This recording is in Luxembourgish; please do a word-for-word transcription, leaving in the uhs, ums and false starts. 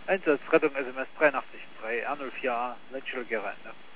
Einsatzrettung S M S dreiundachtzig drei R null vier A, Landstuhl Gerende.